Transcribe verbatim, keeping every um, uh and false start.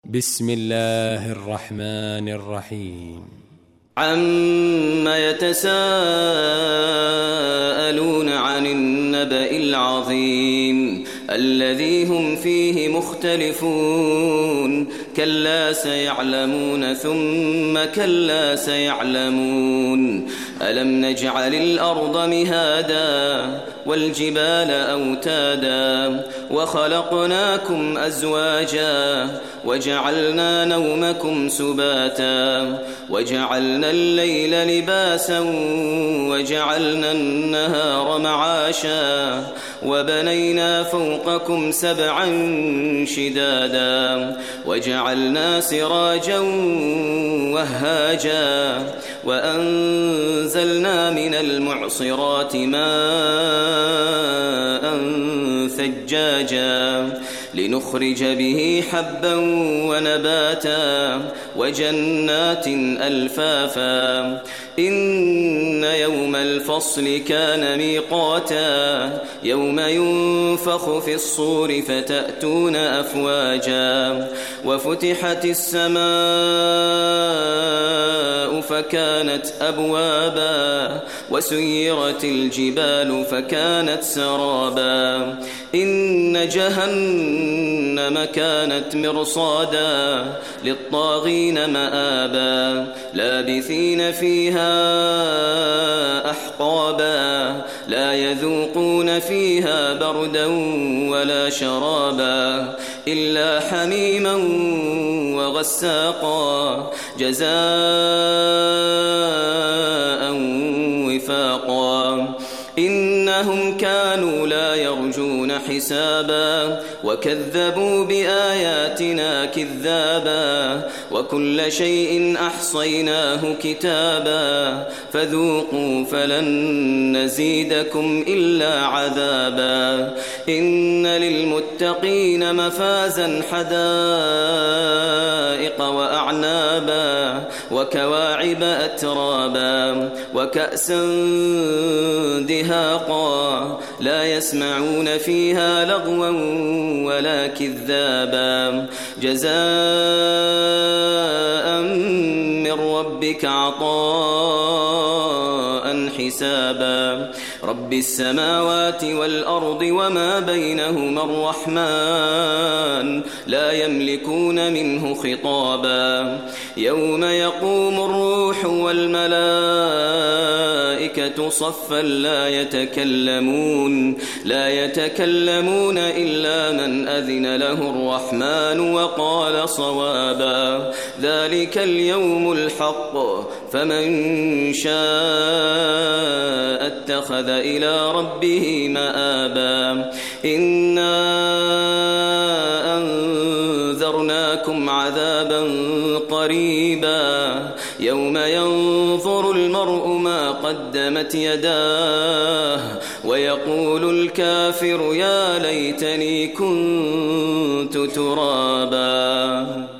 بسم الله الرحمن الرحيم. عم يتساءلون عن النبأ العظيم الذي هم فيه مختلفون كلا سيعلمون ثم كلا سيعلمون ألم نجعل الأرض مهادا والجبال أوتادا وخلقناكم أزواجا وجعلنا نومكم سباتا وجعلنا الليل لباسا وجعلنا النهار معاشا وبنينا فوقكم سبعا شدادا وجعلنا سراجا وهاجا وأنزلنا من المعصرات ماء ثجاجا لنخرج به حبا ونباتا وجنات ألفافا إن يوم الفصل كان ميقاتا يوم ينفخ في الصور فتأتون أفواجا وفتحت السماء فكانت أبوابا وسيرت الجبال فكانت سرابا إن جهنم كانت مرصادا للطاغين مآبا لابثين فيها أحقابا لا يذوقون فيها بردا ولا شرابا إلا حميما وغساقا جزاء وفاقا إنهم كانوا لا يرجون حسابا وكذبوا بآياتنا كذابا وكل شيء أحصيناه كتابا فذوقوا فلن نزيدكم إلا عذابا إن للمتقين مفازا حدائق وأعنابا وكواعب أترابا وكأسا دهاقا لا يسمعون فيها لغوا ولا كذابا جزاء من ربك عطاء حسابا رب السماوات والأرض وما بينهما الرحمن لا يملكون منه خطابا يوم يقوم الروح والملائكة صفا لا يتكلمون لا يتكلمون إلا من أذن له الرحمن وقال صوابا ذلك اليوم الحق فمن شاء اتخذ إلى ربه مآبا إنا أنذرناكم عذابا قريبا يوم ينظر المرء ما قدمت يداه ويقول الكافر يا ليتني كنت ترابا.